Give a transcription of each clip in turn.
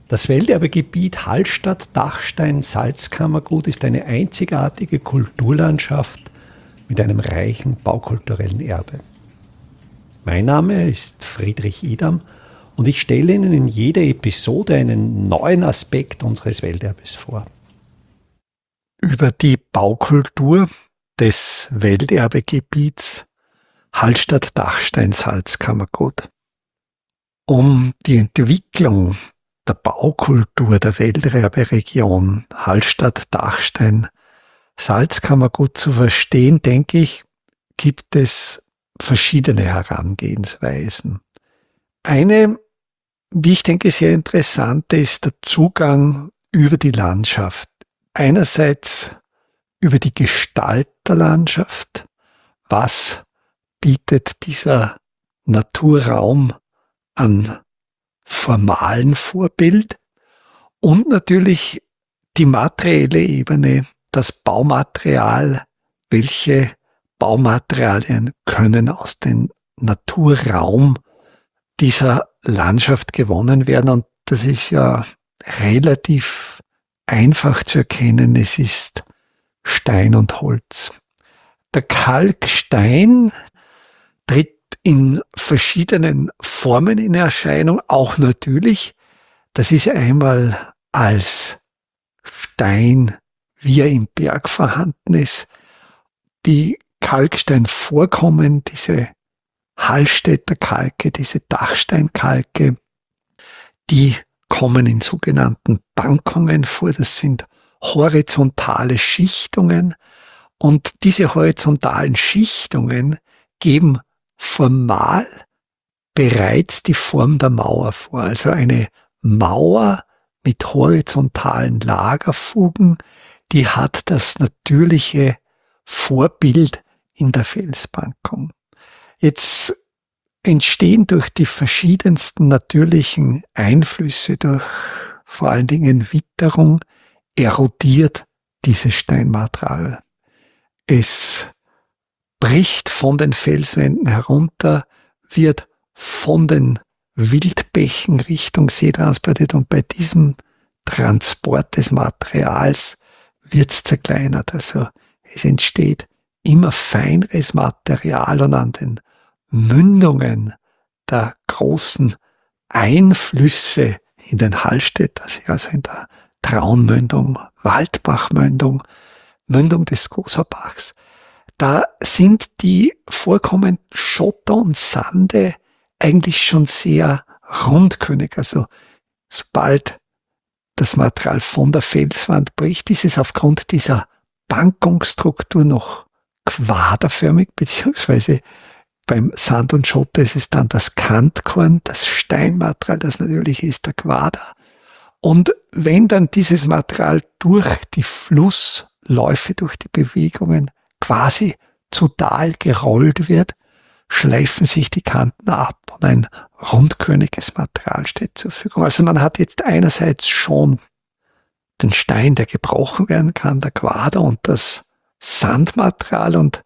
Das Welterbegebiet Hallstatt-Dachstein-Salzkammergut ist eine einzigartige Kulturlandschaft mit einem reichen baukulturellen Erbe. Mein Name ist Friedrich Idam und ich stelle Ihnen in jeder Episode einen neuen Aspekt unseres Welterbes vor. Über die Baukultur des Welterbegebiets Hallstatt-Dachstein-Salzkammergut. Um die Entwicklung der Baukultur der Welterberegion Hallstatt-Dachstein-Salzkammergut zu verstehen, denke ich, gibt es verschiedene Herangehensweisen. Eine, wie ich denke, sehr interessante ist der Zugang über die Landschaft. Einerseits über die Gestalt der Landschaft. Was bietet dieser Naturraum an formalen Vorbild? Und natürlich die materielle Ebene, das Baumaterial. Welche Baumaterialien können aus dem Naturraum dieser Landschaft gewonnen werden? Und das ist ja relativ einfach zu erkennen. Es ist Stein und Holz. Der Kalkstein tritt in verschiedenen Formen in Erscheinung, auch natürlich. Das ist einmal als Stein, wie er im Berg vorhanden ist. Die Kalksteinvorkommen, diese Hallstätter Kalke, diese Dachsteinkalke, die kommen in sogenannten Bankungen vor. Das sind horizontale Schichtungen. Und diese horizontalen Schichtungen geben formal bereits die Form der Mauer vor. Also eine Mauer mit horizontalen Lagerfugen, die hat das natürliche Vorbild in der Felsbankung. Jetzt entstehen durch die verschiedensten natürlichen Einflüsse, durch vor allen Dingen Witterung, erodiert dieses Steinmaterial. Es bricht von den Felswänden herunter, wird von den Wildbächen Richtung See transportiert und bei diesem Transport des Materials wird es zerkleinert. Also es entsteht immer feineres Material und an den Mündungen der großen Einflüsse in den Hallstätter See, also in der Traunmündung, Waldbachmündung, Mündung des Goserbachs. Da sind die vorkommenden Schotter und Sande eigentlich schon sehr rundkörnig. Also sobald das Material von der Felswand bricht, ist es aufgrund dieser Bankungsstruktur noch quaderförmig, beziehungsweise beim Sand und Schotter ist es dann das Kantkorn, das Steinmaterial, das natürlich ist der Quader. Und wenn dann dieses Material durch die Flussläufe, durch die Bewegungen quasi zu Tal gerollt wird, schleifen sich die Kanten ab und ein rundkörniges Material steht zur Verfügung. Also man hat jetzt einerseits schon den Stein, der gebrochen werden kann, der Quader und das Sandmaterial, und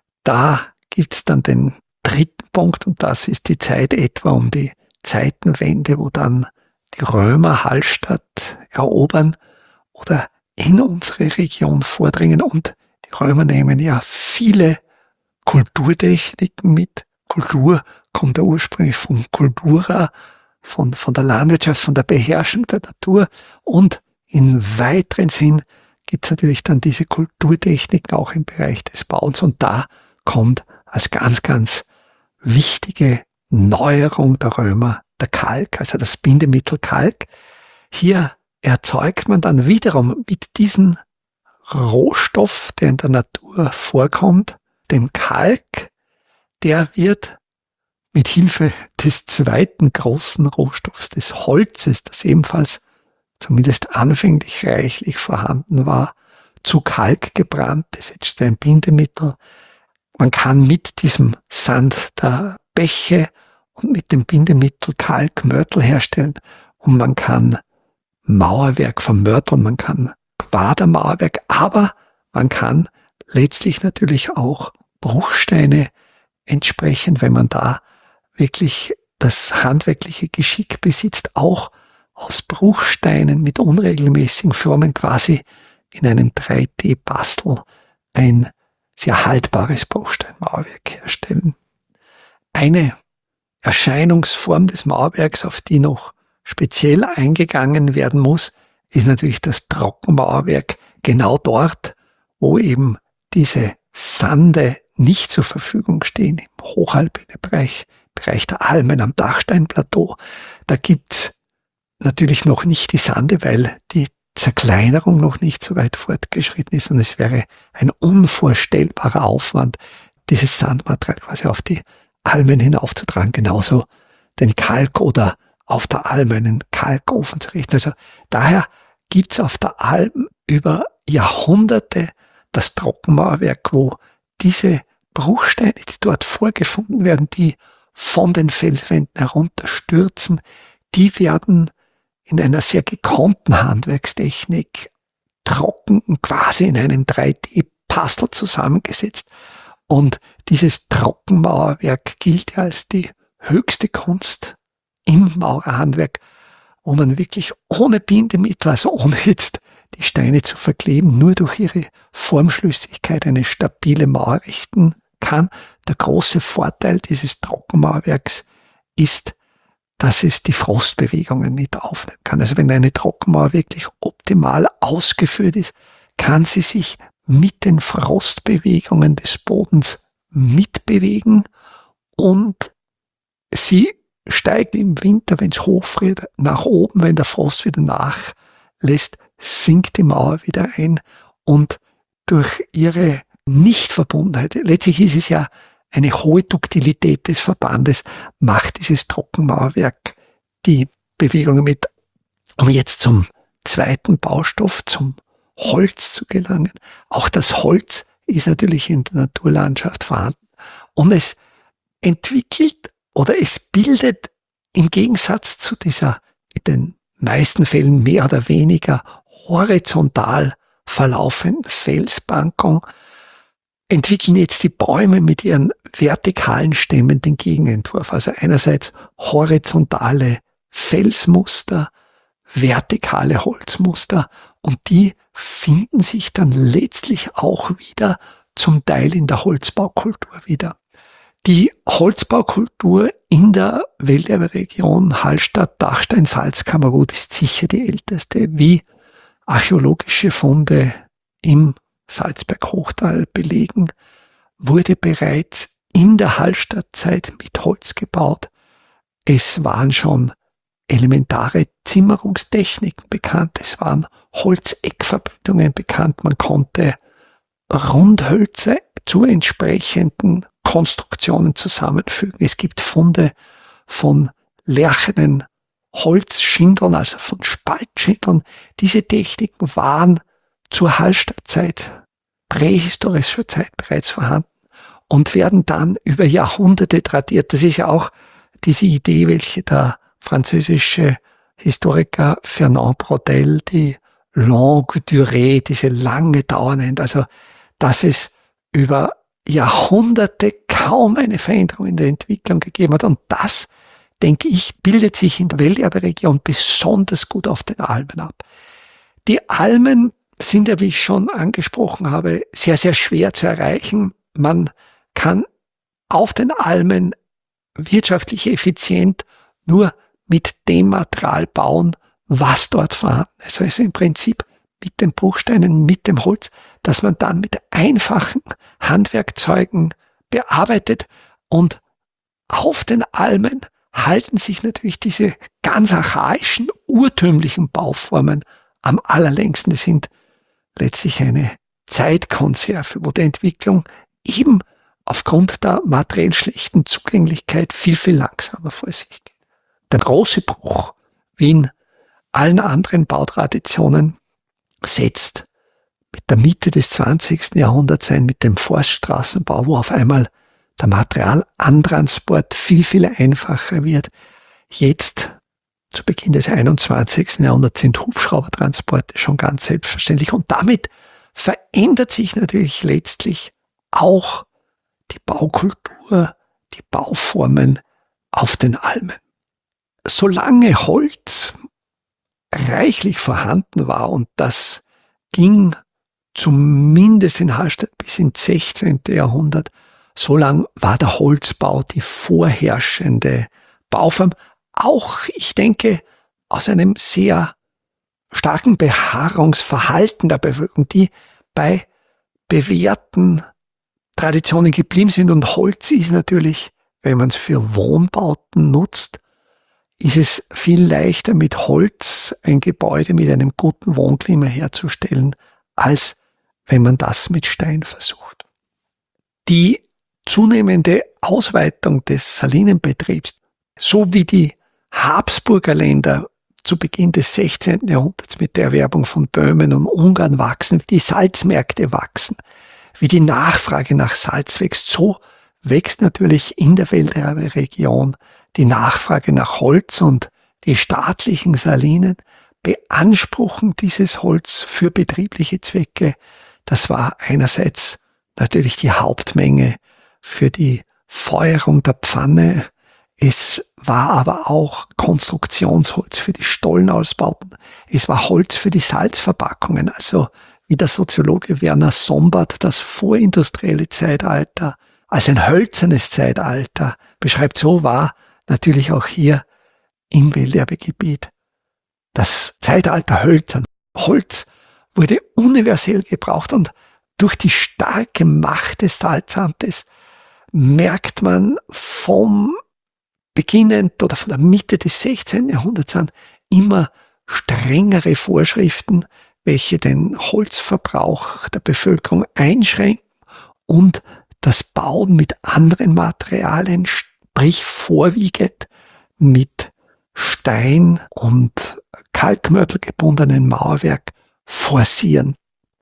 da gibt's dann den dritten Punkt, und das ist die Zeit etwa um die Zeitenwende, wo dann die Römer Hallstatt erobern oder in unsere Region vordringen, und die Römer nehmen ja viele Kulturtechniken mit. Kultur kommt ja ursprünglich von Cultura, von der Landwirtschaft, von der Beherrschung der Natur, und in weiteren Sinn gibt es natürlich dann diese Kulturtechniken auch im Bereich des Bauens, und da kommt als ganz, ganz wichtige Neuerung der Römer der Kalk, also das Bindemittel Kalk. Hier erzeugt man dann wiederum mit diesem Rohstoff, der in der Natur vorkommt, dem Kalk, der wird mit Hilfe des zweiten großen Rohstoffs, des Holzes, das ebenfalls zumindest anfänglich reichlich vorhanden war, zu Kalk gebrannt. Das ist jetzt ein Bindemittel. Man kann mit diesem Sand der Bäche und mit dem Bindemittel Kalk Mörtel herstellen, und man kann Mauerwerk vermörteln, man kann Quadermauerwerk, aber man kann letztlich natürlich auch Bruchsteine entsprechend, wenn man da wirklich das handwerkliche Geschick besitzt, auch aus Bruchsteinen mit unregelmäßigen Formen quasi in einem 3D-Bastel ein sehr haltbares Bruchsteinmauerwerk herstellen. Eine Erscheinungsform des Mauerwerks, auf die noch speziell eingegangen werden muss, ist natürlich das Trockenmauerwerk, genau dort, wo eben diese Sande nicht zur Verfügung stehen, im Hochalpinebereich, Bereich der Almen am Dachsteinplateau. Da gibt's natürlich noch nicht die Sande, weil die Zerkleinerung noch nicht so weit fortgeschritten ist und es wäre ein unvorstellbarer Aufwand, dieses Sandmaterial quasi auf die Almen hinaufzutragen, genauso den Kalk oder auf der Alm einen Kalkofen zu richten. Also daher gibt's auf der Alm über Jahrhunderte das Trockenmauerwerk, wo diese Bruchsteine, die dort vorgefunden werden, die von den Felswänden herunterstürzen, die werden in einer sehr gekonnten Handwerkstechnik trocken quasi in einem 3D-Puzzle zusammengesetzt. Und dieses Trockenmauerwerk gilt als die höchste Kunst im Maurerhandwerk, wo man wirklich ohne Bindemittel, also ohne jetzt die Steine zu verkleben, nur durch ihre Formschlüssigkeit eine stabile Mauer richten kann. Der große Vorteil dieses Trockenmauerwerks ist, dass es die Frostbewegungen mit aufnehmen kann. Also wenn eine Trockenmauer wirklich optimal ausgeführt ist, kann sie sich mit den Frostbewegungen des Bodens mitbewegen und sie steigt im Winter, wenn es hochfriert, nach oben, wenn der Frost wieder nachlässt, sinkt die Mauer wieder ein und durch ihre Nichtverbundenheit, letztlich ist es ja eine hohe Duktilität des Verbandes, macht dieses Trockenmauerwerk die Bewegungen mit. Um jetzt zum zweiten Baustoff, zum Holz zu gelangen. Auch das Holz ist natürlich in der Naturlandschaft vorhanden und es entwickelt oder es bildet im Gegensatz zu dieser in den meisten Fällen mehr oder weniger horizontal verlaufenden Felsbankung, entwickeln jetzt die Bäume mit ihren vertikalen Stämmen den Gegenentwurf. Also einerseits horizontale Felsmuster, vertikale Holzmuster und die finden sich dann letztlich auch wieder zum Teil in der Holzbaukultur wieder. Die Holzbaukultur in der Welterbe-Region Hallstatt, Dachstein, Salzkammergut ist sicher die älteste, wie archäologische Funde im Salzberg-Hochtal belegen, wurde bereits in der Hallstattzeit mit Holz gebaut. Es waren schon elementare Zimmerungstechniken bekannt, es waren Holzeckverbindungen bekannt, man konnte Rundhölzer zu entsprechenden Konstruktionen zusammenfügen. Es gibt Funde von lerchenen Holzschindeln, also von Spaltschindeln. Diese Techniken waren zur Hallstattzeit, prähistorischer Zeit bereits vorhanden und werden dann über Jahrhunderte tradiert. Das ist ja auch diese Idee, welche der französische Historiker Fernand Braudel die longue durée, diese lange Dauer nennt, also dass es über Jahrhunderte kaum eine Veränderung in der Entwicklung gegeben hat. Und das, denke ich, bildet sich in der Welterbe-Region besonders gut auf den Almen ab. Die Almen sind ja, wie ich schon angesprochen habe, sehr, sehr schwer zu erreichen. Man kann auf den Almen wirtschaftlich effizient nur mit dem Material bauen, was dort vorhanden ist. Also im Prinzip mit den Bruchsteinen, mit dem Holz, das man dann mit einfachen Handwerkzeugen bearbeitet. Und auf den Almen halten sich natürlich diese ganz archaischen, urtümlichen Bauformen am allerlängsten. Die sind letztlich eine Zeitkonserve, wo die Entwicklung eben aufgrund der materiell schlechten Zugänglichkeit viel, viel langsamer vor sich geht. Der große Bruch, wie in allen anderen Bautraditionen, setzt mit der Mitte des 20. Jahrhunderts ein, mit dem Forststraßenbau, wo auf einmal der Materialantransport viel, viel einfacher wird. Jetzt, zu Beginn des 21. Jahrhunderts, sind Hubschraubertransporte schon ganz selbstverständlich. Und damit verändert sich natürlich letztlich auch die Baukultur, die Bauformen auf den Almen. Solange Holz reichlich vorhanden war, und das ging zumindest in Hallstatt bis ins 16. Jahrhundert. So lang war der Holzbau die vorherrschende Bauform. Auch, ich denke, aus einem sehr starken Beharrungsverhalten der Bevölkerung, die bei bewährten Traditionen geblieben sind. Und Holz ist natürlich, wenn man es für Wohnbauten nutzt, ist es viel leichter, mit Holz ein Gebäude mit einem guten Wohnklima herzustellen, als wenn man das mit Stein versucht. Die zunehmende Ausweitung des Salinenbetriebs, so wie die Habsburger Länder zu Beginn des 16. Jahrhunderts mit der Erwerbung von Böhmen und Ungarn wachsen, wie die Salzmärkte wachsen, wie die Nachfrage nach Salz wächst, so wächst natürlich in der Wälderer Region die Nachfrage nach Holz, und die staatlichen Salinen beanspruchen dieses Holz für betriebliche Zwecke. Das war einerseits natürlich die Hauptmenge für die Feuerung der Pfanne. Es war aber auch Konstruktionsholz für die Stollenausbauten. Es war Holz für die Salzverpackungen. Also wie der Soziologe Werner Sombart das vorindustrielle Zeitalter als ein hölzernes Zeitalter beschreibt, so war natürlich auch hier im Wäldergebiet das Zeitalter hölzern. Holz wurde universell gebraucht, und durch die starke Macht des Salzamtes merkt man vom beginnend oder von der Mitte des 16. Jahrhunderts an immer strengere Vorschriften, welche den Holzverbrauch der Bevölkerung einschränken und das Bauen mit anderen Materialien, sprich vorwiegend mit Stein und Kalkmörtel gebundenen Mauerwerk, forcieren.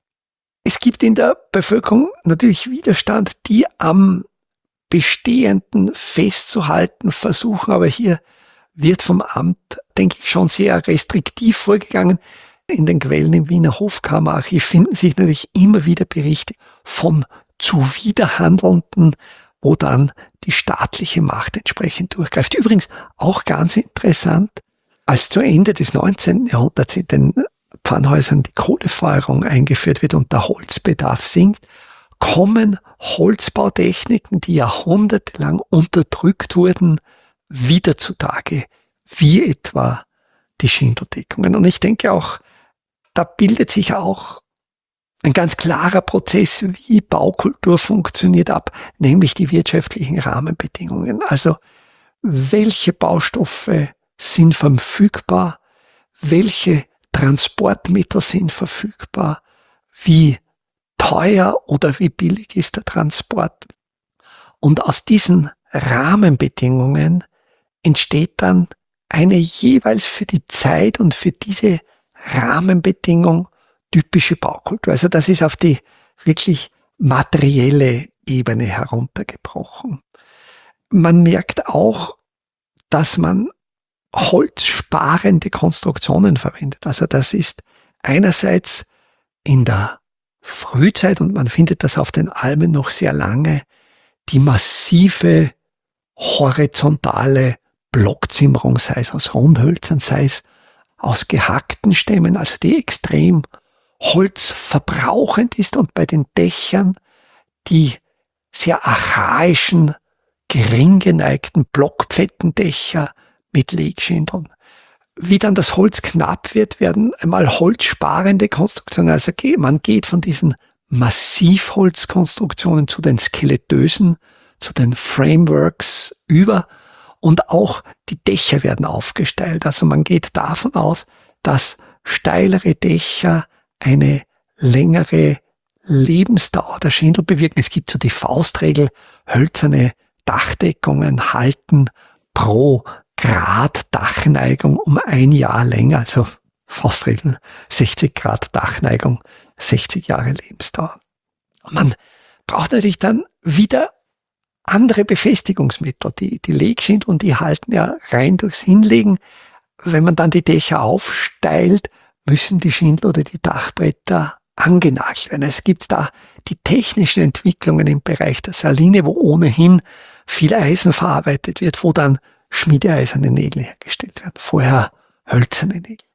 Es gibt in der Bevölkerung natürlich Widerstand, die am Bestehenden festzuhalten versuchen, aber hier wird vom Amt, denke ich, schon sehr restriktiv vorgegangen. In den Quellen im Wiener Hofkammerarchiv finden sich natürlich immer wieder Berichte von Zuwiderhandelnden, wo dann die staatliche Macht entsprechend durchgreift. Übrigens auch ganz interessant, als zu Ende des 19. Jahrhunderts in den Pfannhäusern die Kohlefeuerung eingeführt wird und der Holzbedarf sinkt, kommen Holzbautechniken, die jahrhundertelang unterdrückt wurden, wieder zutage, wie etwa die Schindeldeckungen. Und ich denke auch, da bildet sich auch ein ganz klarer Prozess, wie Baukultur funktioniert, ab, nämlich die wirtschaftlichen Rahmenbedingungen. Also welche Baustoffe sind verfügbar, welche Transportmittel sind verfügbar, wie teuer oder wie billig ist der Transport. Und aus diesen Rahmenbedingungen entsteht dann eine jeweils für die Zeit und für diese Rahmenbedingung typische Baukultur. Also das ist auf die wirklich materielle Ebene heruntergebrochen. Man merkt auch, dass man holzsparende Konstruktionen verwendet. Also das ist einerseits in der Frühzeit, und man findet das auf den Almen noch sehr lange, die massive horizontale Blockzimmerung, sei es aus Rundhölzern, sei es aus gehackten Stämmen, also die extrem holzverbrauchend ist, und bei den Dächern die sehr archaischen, gering geneigten Blockpfettendächer mit Legschindeln. Wie dann das Holz knapp wird, werden einmal holzsparende Konstruktionen, also man geht von diesen Massivholzkonstruktionen zu den skeletösen, zu den Frameworks über, und auch die Dächer werden aufgesteilt. Also man geht davon aus, dass steilere Dächer eine längere Lebensdauer der Schindel bewirken. Es gibt so die Faustregel, hölzerne Dachdeckungen halten pro Grad Dachneigung um 1 Jahr länger, also Faustregel 60 Grad Dachneigung, 60 Jahre Lebensdauer. Man braucht natürlich dann wieder andere Befestigungsmittel. Die Legschindeln, die halten ja rein durchs Hinlegen. Wenn man dann die Dächer aufsteilt, müssen die Schindel oder die Dachbretter angenagelt werden. Es gibt da die technischen Entwicklungen im Bereich der Saline, wo ohnehin viel Eisen verarbeitet wird, wo dann schmiedeeiserne Nägel hergestellt werden. Vorher hölzerne Nägel.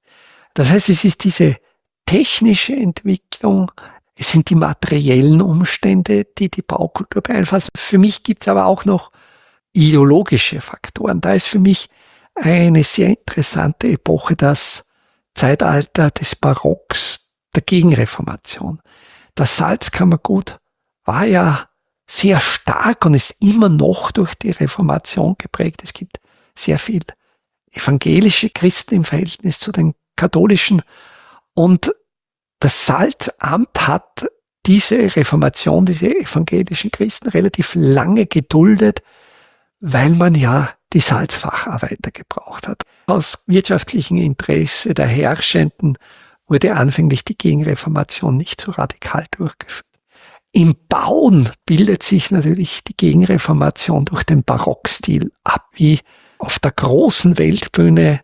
Das heißt, es ist diese technische Entwicklung, es sind die materiellen Umstände, die die Baukultur beeinflussen. Für mich gibt es aber auch noch ideologische Faktoren. Da ist für mich eine sehr interessante Epoche das Zeitalter des Barocks, der Gegenreformation. Das Salzkammergut war ja sehr stark und ist immer noch durch die Reformation geprägt. Es gibt sehr viel evangelische Christen im Verhältnis zu den katholischen. Und das Salzamt hat diese Reformation, diese evangelischen Christen relativ lange geduldet, weil man ja die Salzfacharbeiter gebraucht hat. Aus wirtschaftlichem Interesse der Herrschenden wurde anfänglich die Gegenreformation nicht so radikal durchgeführt. Im Bauen bildet sich natürlich die Gegenreformation durch den Barockstil ab, wie auf der großen Weltbühne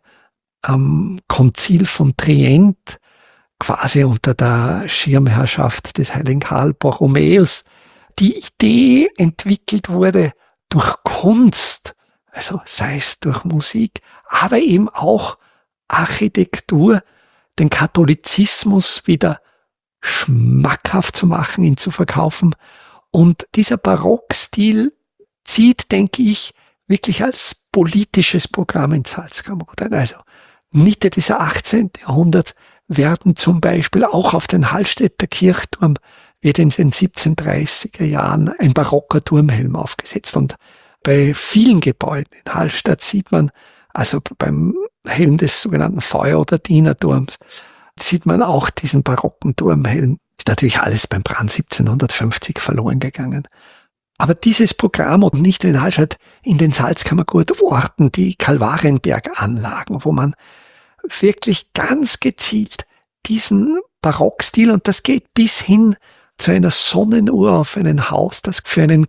am Konzil von Trient, quasi unter der Schirmherrschaft des heiligen Karl Borromäus, die Idee entwickelt wurde, durch Kunst, also sei es durch Musik, aber eben auch Architektur, den Katholizismus wieder schmackhaft zu machen, ihn zu verkaufen. Und dieser Barockstil zieht, denke ich, wirklich als politisches Programm ins Salzkammergut ein. Also Mitte des 18. Jahrhunderts werden zum Beispiel auch auf den Hallstätter Kirchturm wird in den 1730er Jahren ein barocker Turmhelm aufgesetzt. Und bei vielen Gebäuden in Hallstatt sieht man, also beim Helm des sogenannten Feuer- oder Dienerturms, sieht man auch diesen barocken Turmhelm. Ist natürlich alles beim Brand 1750 verloren gegangen. Aber dieses Programm, und nicht nur in Hallstatt, in den Salzkammergurtorten, die Kalvarienberganlagen, wo man wirklich ganz gezielt diesen Barockstil, und das geht bis hin zu einer Sonnenuhr auf einem Haus, das für einen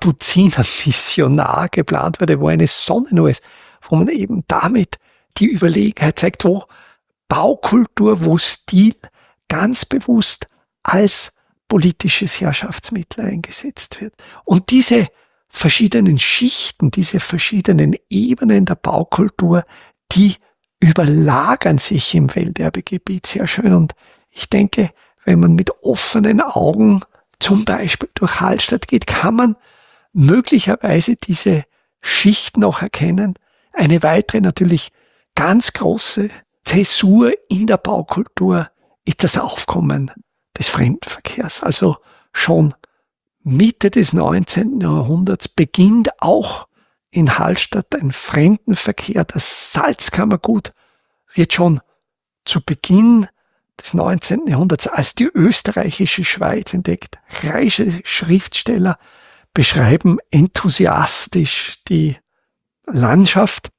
Kapuziner-Missionar geplant wurde, wo eine Sonnenuhr ist, wo man eben damit die Überlegenheit zeigt, wo Baukultur, wo Stil ganz bewusst als politisches Herrschaftsmittel eingesetzt wird. Und diese verschiedenen Schichten, diese verschiedenen Ebenen der Baukultur, die überlagern sich im Welterbegebiet sehr schön. Und ich denke, wenn man mit offenen Augen zum Beispiel durch Hallstatt geht, kann man möglicherweise diese Schichten noch erkennen. Eine weitere natürlich ganz große Zäsur in der Baukultur ist das Aufkommen des Fremdenverkehrs. Also schon Mitte des 19. Jahrhunderts beginnt auch in Hallstatt ein Fremdenverkehr. Das Salzkammergut wird schon zu Beginn des 19. Jahrhunderts als die österreichische Schweiz entdeckt. Reiche Schriftsteller beschreiben enthusiastisch die Landschaft.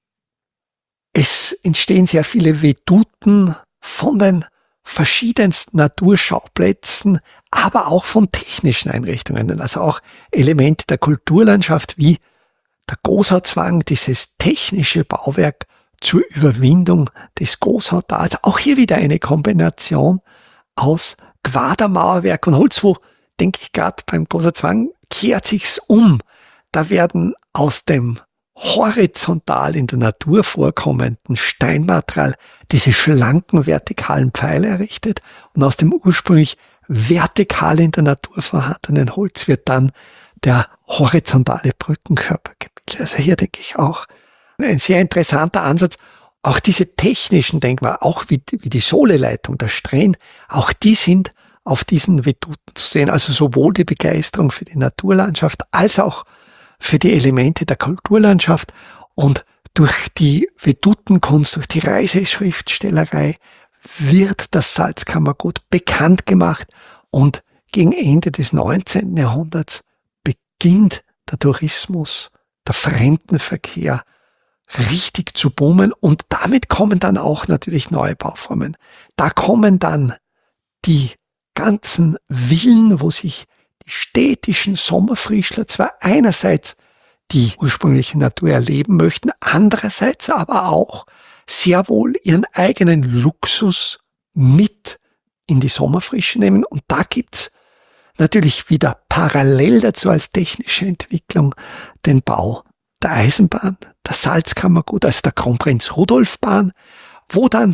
Es entstehen sehr viele Veduten von den verschiedensten Naturschauplätzen, aber auch von technischen Einrichtungen, also auch Elemente der Kulturlandschaft wie der Goshauzwang, dieses technische Bauwerk zur Überwindung des Goshautals. Auch hier wieder eine Kombination aus Quadermauerwerk und Holz, wo, denke ich, gerade beim Goshauzwang kehrt sich's um. Da werden aus dem horizontal in der Natur vorkommenden Steinmaterial diese schlanken vertikalen Pfeile errichtet und aus dem ursprünglich vertikal in der Natur vorhandenen Holz wird dann der horizontale Brückenkörper gebildet. Also hier denke ich auch ein sehr interessanter Ansatz. Auch diese technischen Denkmale, auch wie die Sohleleitung, der Strähn, auch die sind auf diesen Veduten zu sehen. Also sowohl die Begeisterung für die Naturlandschaft als auch für die Elemente der Kulturlandschaft. Und durch die Vedutenkunst, durch die Reiseschriftstellerei wird das Salzkammergut bekannt gemacht und gegen Ende des 19. Jahrhunderts beginnt der Tourismus, der Fremdenverkehr richtig zu boomen und damit kommen dann auch natürlich neue Bauformen. Da kommen dann die ganzen Villen, wo sich die städtischen Sommerfrischler zwar einerseits die ursprüngliche Natur erleben möchten, andererseits aber auch sehr wohl ihren eigenen Luxus mit in die Sommerfrische nehmen. Und da gibt's natürlich wieder parallel dazu als technische Entwicklung den Bau der Eisenbahn, der Salzkammergut, also der Kronprinz Rudolf Bahn, wo dann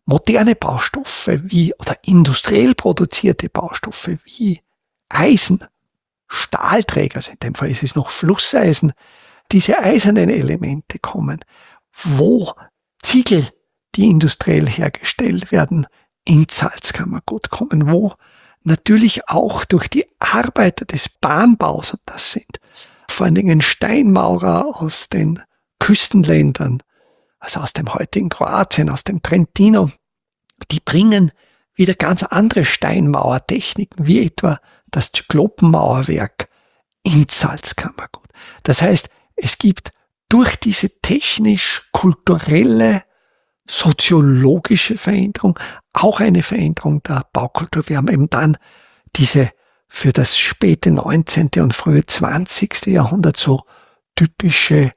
moderne Baustoffe oder industriell produzierte Baustoffe wie Eisen, Stahlträger, also in dem Fall ist es noch Flusseisen, diese eisernen Elemente kommen, wo Ziegel, die industriell hergestellt werden, ins Salzkammergut kommen, wo natürlich auch durch die Arbeiter des Bahnbaus, und das sind vor allen Dingen Steinmaurer aus den Küstenländern, also aus dem heutigen Kroatien, aus dem Trentino, die bringen wieder ganz andere Steinmauertechniken, wie etwa das Zyklopenmauerwerk ins Salzkammergut. Das heißt, es gibt durch diese technisch-kulturelle, soziologische Veränderung auch eine Veränderung der Baukultur. Wir haben eben dann diese für das späte 19. und frühe 20. Jahrhundert so typische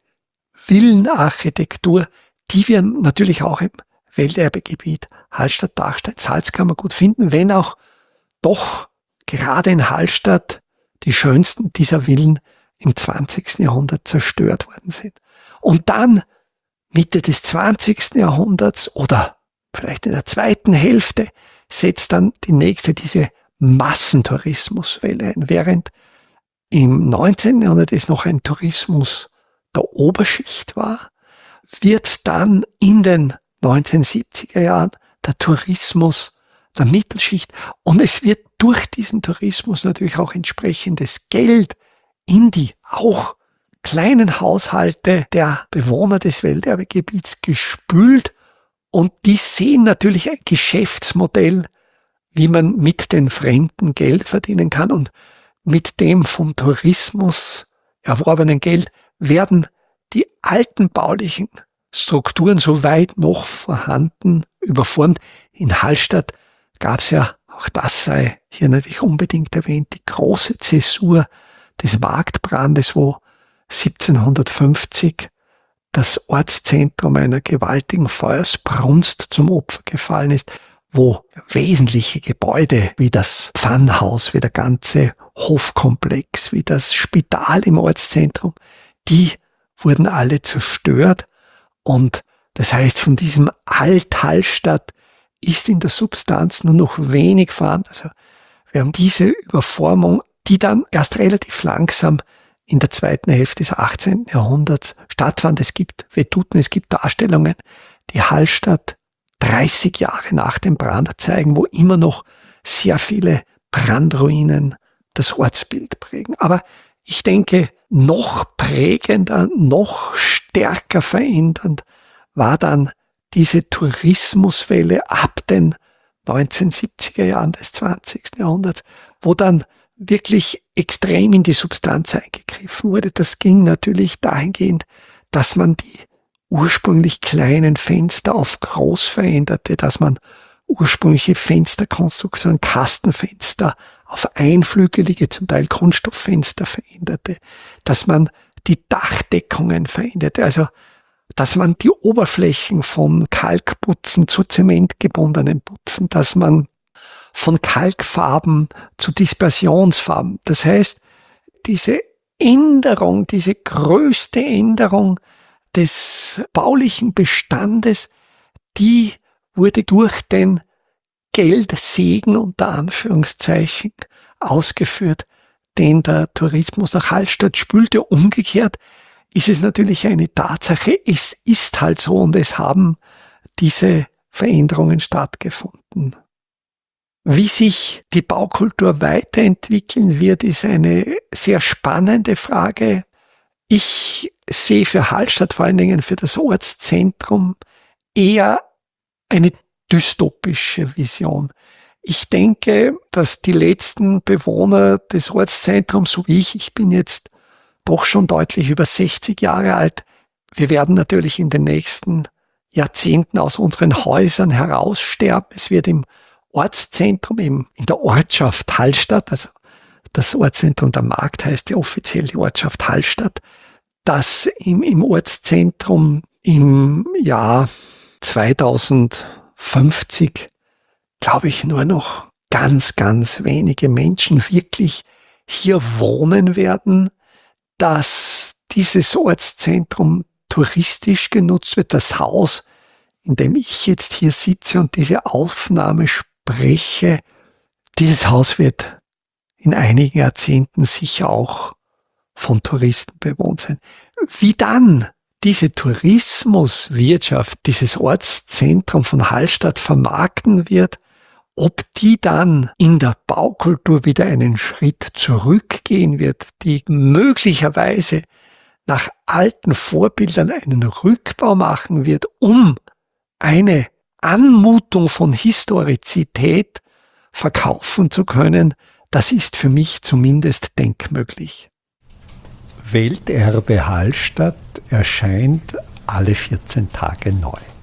Villenarchitektur, die wir natürlich auch im Welterbegebiet Hallstatt-Dachstein, Salzkammergut finden, wenn auch doch gerade in Hallstatt die schönsten dieser Villen im 20. Jahrhundert zerstört worden sind. Und dann Mitte des 20. Jahrhunderts oder vielleicht in der zweiten Hälfte setzt dann die nächste, diese Massentourismuswelle ein. Während im 19. Jahrhundert es noch ein Tourismus der Oberschicht war, wird dann in den 1970er Jahren der Tourismus der Mittelschicht, und es wird durch diesen Tourismus natürlich auch entsprechendes Geld in die auch kleinen Haushalte der Bewohner des Welterbegebiets gespült, und die sehen natürlich ein Geschäftsmodell, wie man mit den Fremden Geld verdienen kann, und mit dem vom Tourismus erworbenen Geld werden die alten baulichen Strukturen, soweit noch vorhanden, überformt. In Hallstatt gab es ja, auch das sei hier natürlich unbedingt erwähnt, die große Zäsur des Marktbrandes, wo 1750 das Ortszentrum einer gewaltigen Feuersbrunst zum Opfer gefallen ist, wo wesentliche Gebäude wie das Pfannhaus, wie der ganze Hofkomplex, wie das Spital im Ortszentrum, die wurden alle zerstört. Und das heißt, von diesem Alt-Hallstatt ist in der Substanz nur noch wenig vorhanden. Also wir haben diese Überformung, die dann erst relativ langsam in der zweiten Hälfte des 18. Jahrhunderts stattfand. Es gibt Veduten, es gibt Darstellungen, die Hallstatt 30 Jahre nach dem Brand zeigen, wo immer noch sehr viele Brandruinen das Ortsbild prägen. Aber ich denke, noch prägender, noch stärker verändernd war dann diese Tourismuswelle ab den 1970er Jahren des 20. Jahrhunderts, wo dann wirklich extrem in die Substanz eingegriffen wurde. Das ging natürlich dahingehend, dass man die ursprünglich kleinen Fenster auf groß veränderte, dass man ursprüngliche Fensterkonstruktion, Kastenfenster auf einflügelige, zum Teil Kunststofffenster veränderte, dass man die Dachdeckungen veränderte, also dass man die Oberflächen von Kalkputzen zu zementgebundenen Putzen, dass man von Kalkfarben zu Dispersionsfarben, das heißt, diese Änderung, diese größte Änderung des baulichen Bestandes, die wurde durch den Geldsegen unter Anführungszeichen ausgeführt, den der Tourismus nach Hallstatt spülte. Umgekehrt ist es natürlich eine Tatsache, es ist halt so, und es haben diese Veränderungen stattgefunden. Wie sich die Baukultur weiterentwickeln wird, ist eine sehr spannende Frage. Ich sehe für Hallstatt, vor allen Dingen für das Ortszentrum, eher eine dystopische Vision. Ich denke, dass die letzten Bewohner des Ortszentrums, so wie ich bin jetzt doch schon deutlich über 60 Jahre alt, wir werden natürlich in den nächsten Jahrzehnten aus unseren Häusern heraussterben. Es wird im Ortszentrum, in der Ortschaft Hallstatt, also das Ortszentrum der Markt heißt ja offiziell die Ortschaft Hallstatt, dass im Ortszentrum im Jahr 2050, glaube ich, nur noch ganz, ganz wenige Menschen wirklich hier wohnen werden, dass dieses Ortszentrum touristisch genutzt wird. Das Haus in dem ich jetzt hier sitze und diese Aufnahme spreche, dieses Haus wird in einigen Jahrzehnten sicher auch von Touristen bewohnt sein. Wie dann diese Tourismuswirtschaft, dieses Ortszentrum von Hallstatt vermarkten wird, ob die dann in der Baukultur wieder einen Schritt zurückgehen wird, die möglicherweise nach alten Vorbildern einen Rückbau machen wird, um eine Anmutung von Historizität verkaufen zu können, das ist für mich zumindest denkmöglich. Welterbe Hallstatt erscheint alle 14 Tage neu.